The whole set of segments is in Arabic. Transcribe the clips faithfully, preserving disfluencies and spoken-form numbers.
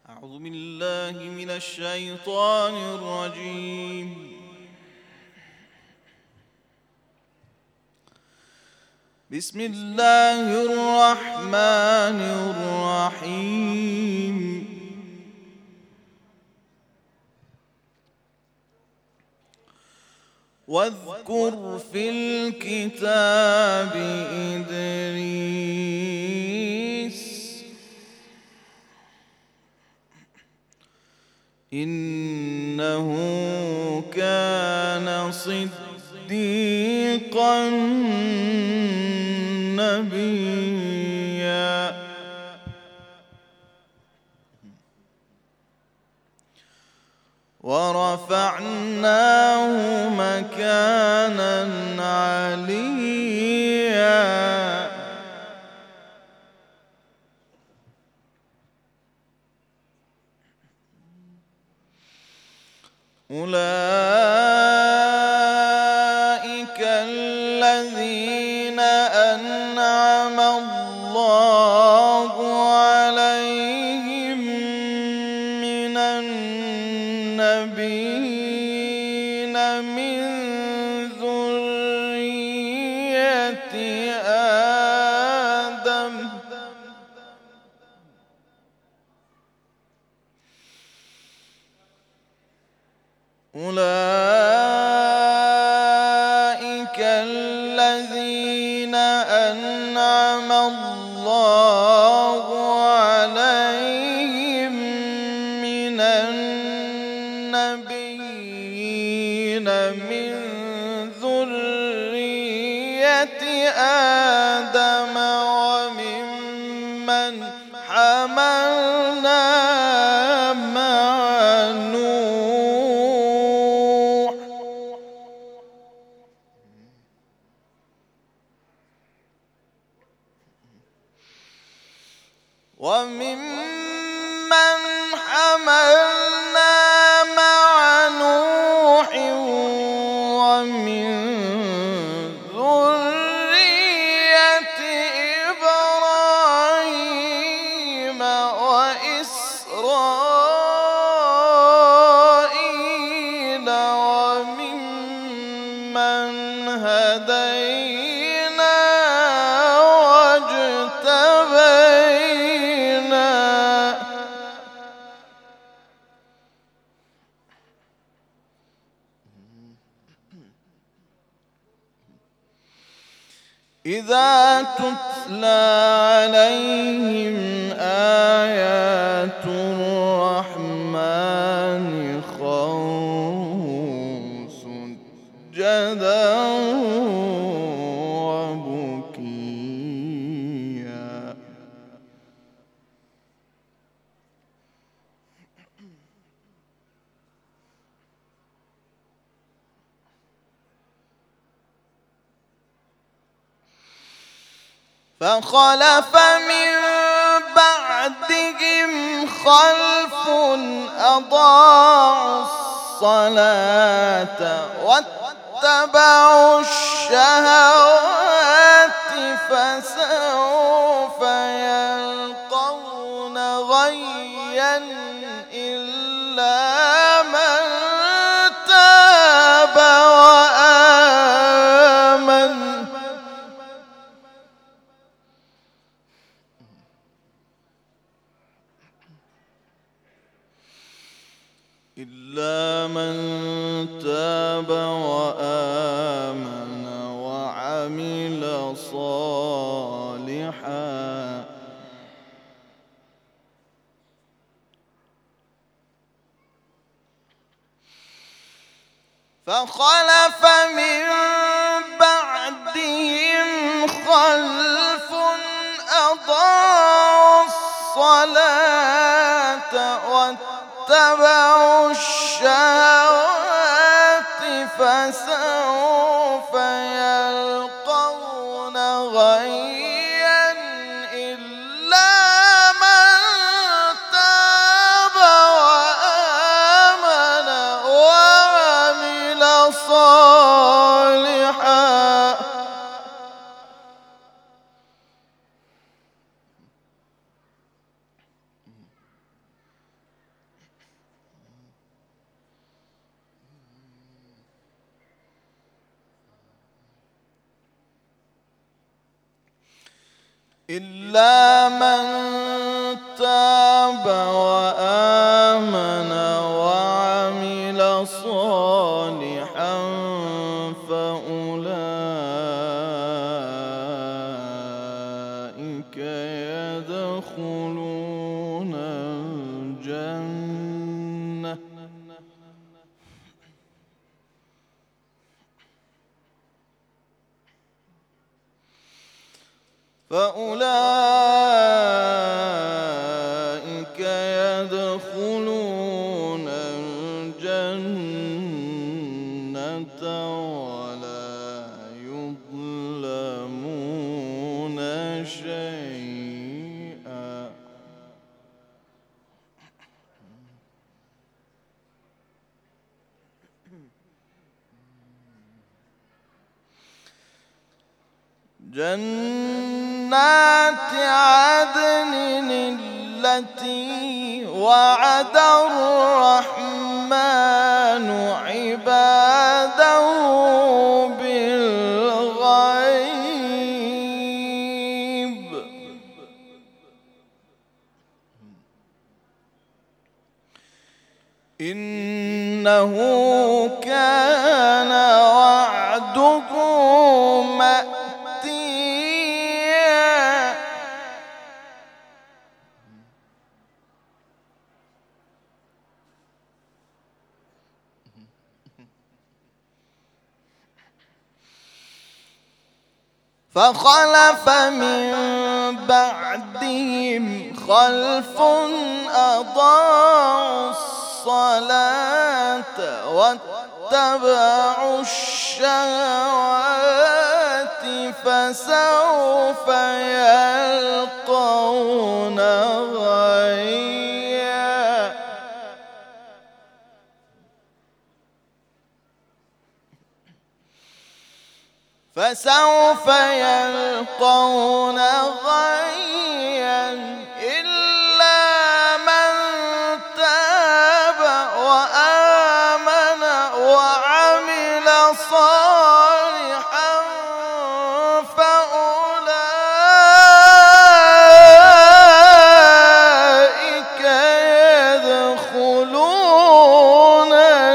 أعوذ بالله من الشيطان الرجيم. بسم الله الرحمن الرحيم. واذكر في الكتاب إدريس إنه كان صديقا نبيا ورفعناه مكانا عليا أولئك الذين أنعم الله عليهم من النبيين من ذرية آدم أولئك الذين أنعم الله عليهم من النبيين من ذرية آدم وممن حملنا مع نوح وممن حملنا مع نوح ومن ذرية إبراهيم وإسرائيل وممن هدينا واجتبينا إذا تتلى عليهم آيات الرحمن خروا سجدا وبكيا فخلف من بعدهم خلف أضاعوا الصلاة واتبعوا الشهوات فسوف يلقون غيا إلا من تاب وآمن إلا من تاب وآمن وعمل صالحا فخلف من بعدهم خلف أضاعوا الصلاة واتبعوا الشهوات فسوف يلقون غيا إلا من تاب وآمن وعمل صالحا إلا من تاب وآمن وعمل صالحا فأولئك يدخلون الجنة فأولئك يدخلون الجنة ولا يظلمون شيئا. جنات عدن التي وعد الرحمن عباده بالغيب إنه كان وعده مأتيا. فخلف من بعدهم خلف أضاعوا الصلاة واتبعوا الشهوات فسوف يلقون غيا. فسوف يلقون غيا إلا من تاب وآمن وعمل صالحا فأولئك يدخلون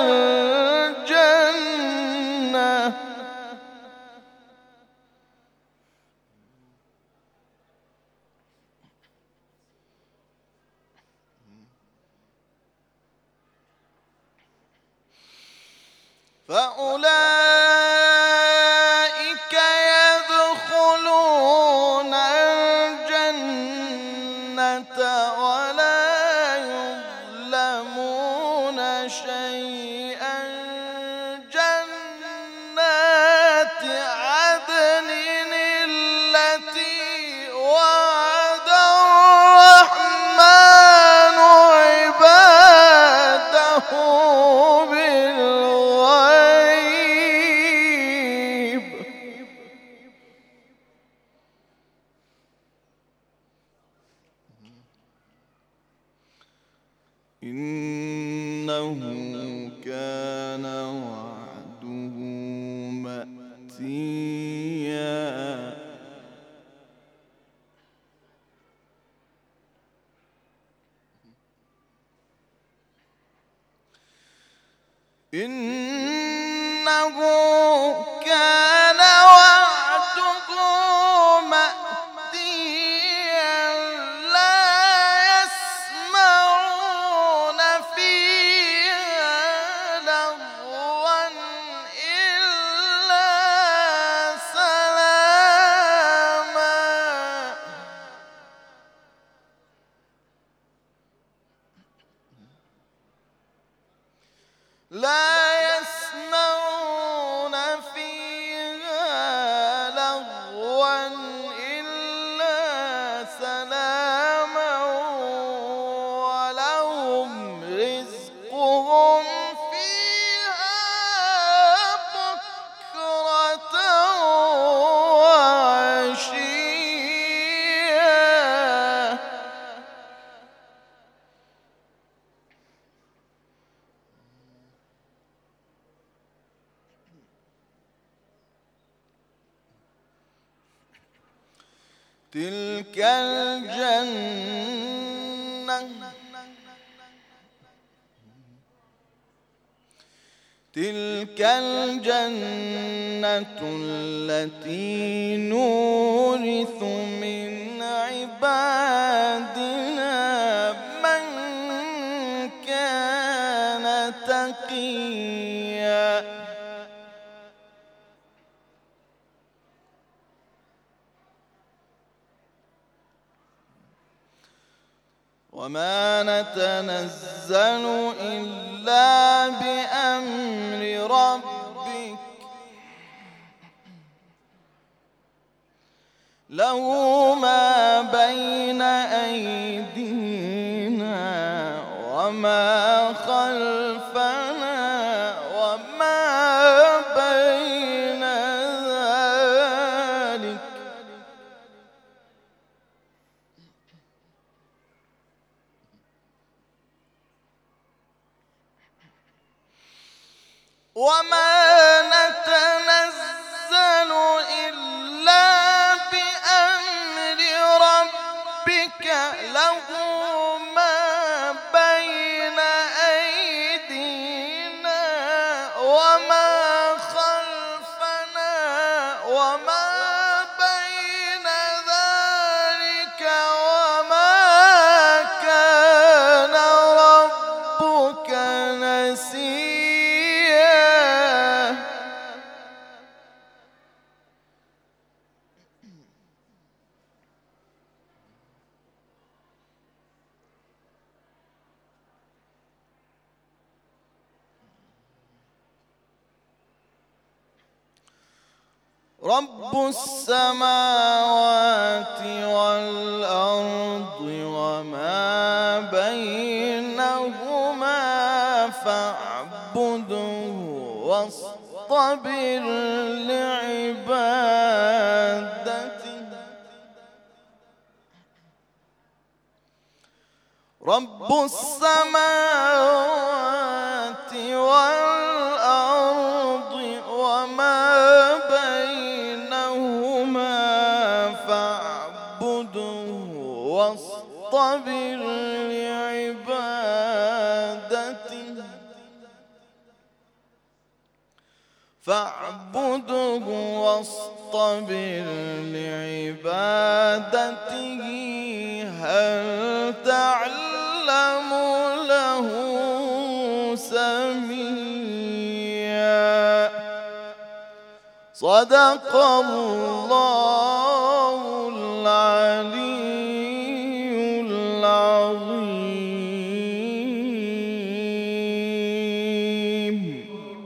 الجنة فأولئك يدخلون الجنة ولا يظلمون شيئا. جنات عدن التي وعد الرحمن عباده إنه كان وعده مأتيا. إنه كان وعده مأتيا لا يسمعون فيها لغوا إلا سلاما. لا يسمعون فيها لغوا إلا سلاما ولهم رزقهم فيها بكرة وعشيا. تلك الجنة تلك الجنة التي نورث من عبادنا من كان تقيا. وما نتنزل إلا بأمر ربك له ما بين أيدينا وما خلفنا وما بين ذلك وما نتنزل إلا بأمر ربك له ما بين أيدينا وما خلفنا وما بين ذلك وما كان ربك نسيا. رب السماوات والأرض وما بينهما فاعبده واصطبر لعبادته. رب السماوات والأرض وما بينهما فاعبده واصطبر لعبادته فاعبده واصطبر لعبادته هل تعلم له سميا. صدق الله العلي العظيم.